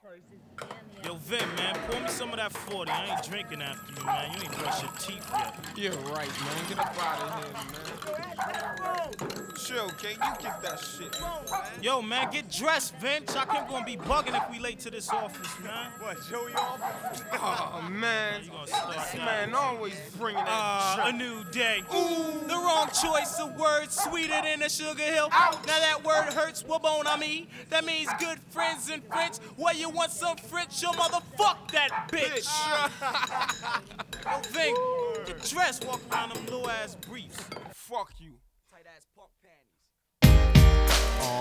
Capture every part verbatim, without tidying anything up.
Yo, Vin, man, pour me some of that forty. I ain't drinking after you, man. You ain't brushed your teeth yet. You're right, man. Get up out of here, man. Chill, K. You get that shit, man. Yo, man, get dressed, Vince. I can't gonna be bugging if we late to this office, man. What, Joey office? Oh, man. You gonna start This that? man always bringing that Uh, a shit. new day. Ooh. The wrong choice of words, sweeter than a sugar hill. Ouch. Now that word hurts, what bone I mean? That means good friends in French. Where you want some French, your motherfuck that bitch. Yo, Vin, get dressed, walk around them little ass briefs. Fuck you. Tight ass punk panties.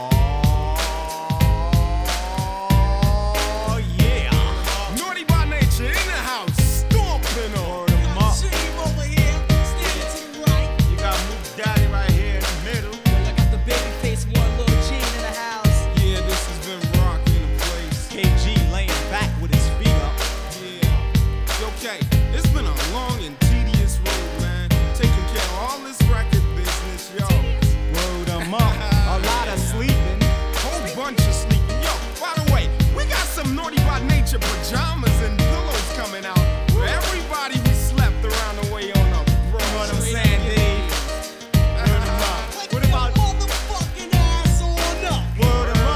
Oh, yeah. Naughty by nature in the house. Stomping on them up. Team over here, standing to the right. You got Mook Daddy right here in the middle. I got the baby face one little Gene in the house. Yeah, this has been rocking the place. K G laying back with his feet up. Yeah. Okay, it's been a long and tedious road, man. Taking care of all this record business, yo. Word 'em up. A lot of sleeping. Whole bunch of sleeping. Yo, by the way, we got some Naughty by Nature pajamas and pillows coming out for everybody who slept around the way on a bro. You know what I'm saying, Dave? Word 'em up. What about Motherfucking ass on up. word 'em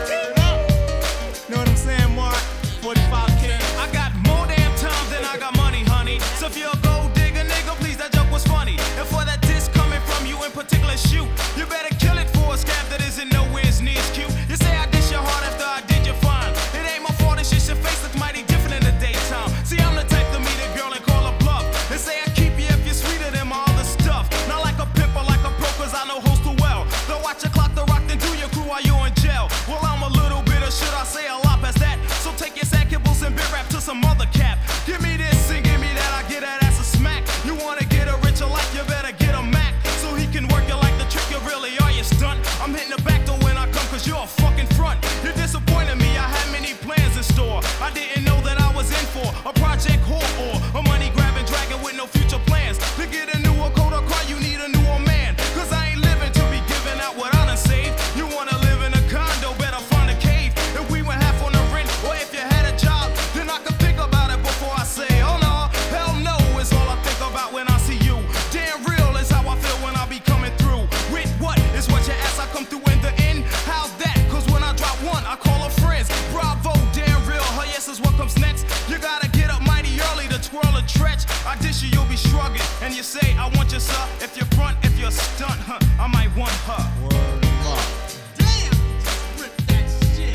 up? Know what I'm saying, Mark? forty-five K. I got more damn time than I got money, honey. So if you're a gold digger, nigga, please, that joke was funny. And for that diss coming from you in particular, shoot, you better kill it for a scab that isn't nowhere near as cute. You say I dish your heart after I did your fine. It ain't my fault, it's just your face looks mighty different in the daytime. See, I'm the type to meet a girl and call her bluff. And say I keep you if you're sweeter than my other stuff. Not like a pimp or like a pro, cause I know hoes too well. Don't watch your clock to rock, then do your crew while you're in jail. Well, I'm a little bit of should I say a lot past that. So take your sad kibbles and bit rap to some other cap. Give me this and give me that, I get that ass a smack. You wanna get a richer life, you better get a Mac. So he can work you like the trick, you really are, you stunt. I'm hitting the back door when I come, cause you're a fucking front. You disappointed me, I had many plans in store. I didn't know that I was in for a project whore or a money grabbing dragon with no future plans. To get a newer Kodak car, you need a newer man. Cause I ain't living to be giving out what I done saved. You wanna live in a condo, better find a cave. If we went half on the rent, or if you had a job, then I could think about it before I say, oh no, hell no, it's all I think about when I see you. Damn real is how I feel when I be coming through. With what is what you ask, I come through in the end. How's that? Cause when I drop one, I call her friends. Bravo, damn real, her yes is what comes next. You gotta get up mighty early to twirl a tretch. I dish you, you'll be shrugging, and you say, I want you, sir. If you're front, if you're stunt, huh, I might want her. Word 'em up. Damn, just rip that shit.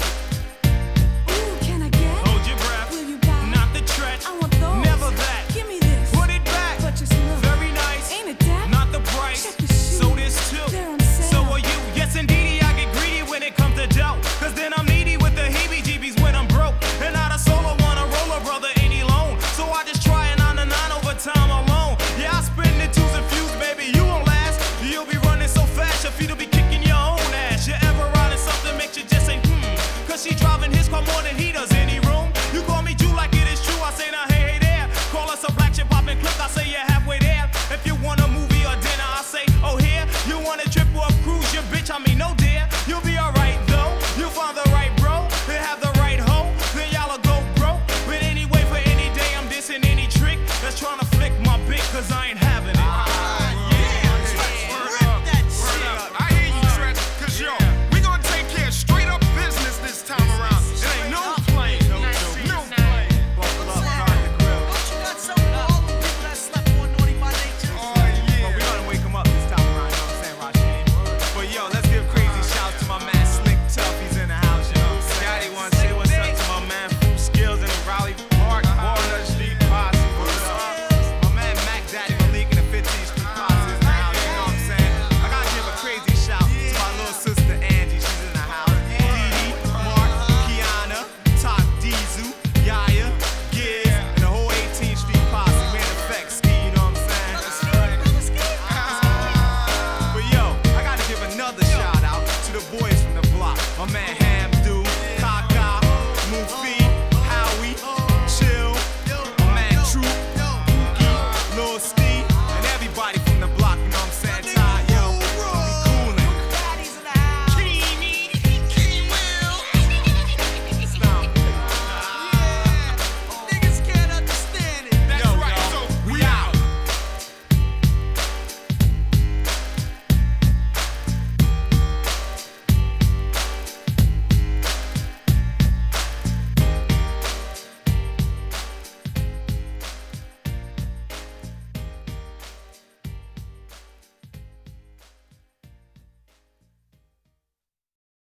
Ooh, can I get? Hold your breath, Will you buy? not the tretch. I want those. Never that. Give me this. Put it back, But just look. very nice. Ain't it that? Not the price, Check the shoes. so this too. They're on sale. So are you. Yes, indeedy, I get greedy when it comes to dough. Cause then I'm needy with the heebie-jeebies when I'm broke. And not a solo wanna roll a brother any loan. So I just try it on the nine over time alone. Yeah, I spend the twos and fews, baby, you won't last. You'll be running so fast, your feet'll be kicking your own ass. You ever riding something makes you just say, hmm. Cause she driving his car more than he does it.